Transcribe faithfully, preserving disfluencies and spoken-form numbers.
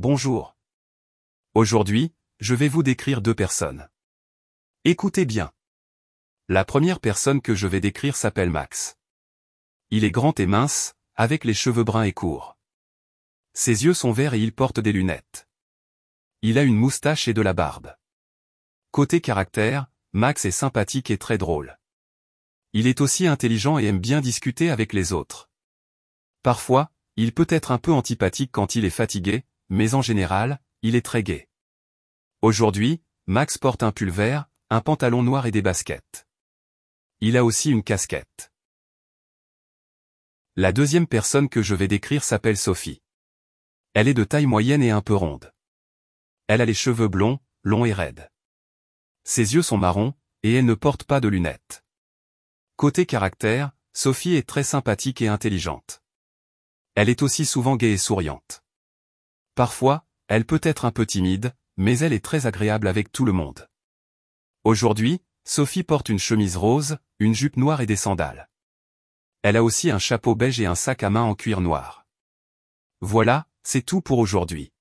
Bonjour. Aujourd'hui, je vais vous décrire deux personnes. Écoutez bien. La première personne que je vais décrire s'appelle Max. Il est grand et mince, avec les cheveux bruns et courts. Ses yeux sont verts et il porte des lunettes. Il a une moustache et de la barbe. Côté caractère, Max est sympathique et très drôle. Il est aussi intelligent et aime bien discuter avec les autres. Parfois, il peut être un peu antipathique quand il est fatigué, mais en général, il est très gai. Aujourd'hui, Max porte un pull vert, un pantalon noir et des baskets. Il a aussi une casquette. La deuxième personne que je vais décrire s'appelle Sophie. Elle est de taille moyenne et un peu ronde. Elle a les cheveux blonds, longs et raides. Ses yeux sont marrons, et elle ne porte pas de lunettes. Côté caractère, Sophie est très sympathique et intelligente. Elle est aussi souvent gaie et souriante. Parfois, elle peut être un peu timide, mais elle est très agréable avec tout le monde. Aujourd'hui, Sophie porte une chemise rose, une jupe noire et des sandales. Elle a aussi un chapeau beige et un sac à main en cuir noir. Voilà, c'est tout pour aujourd'hui.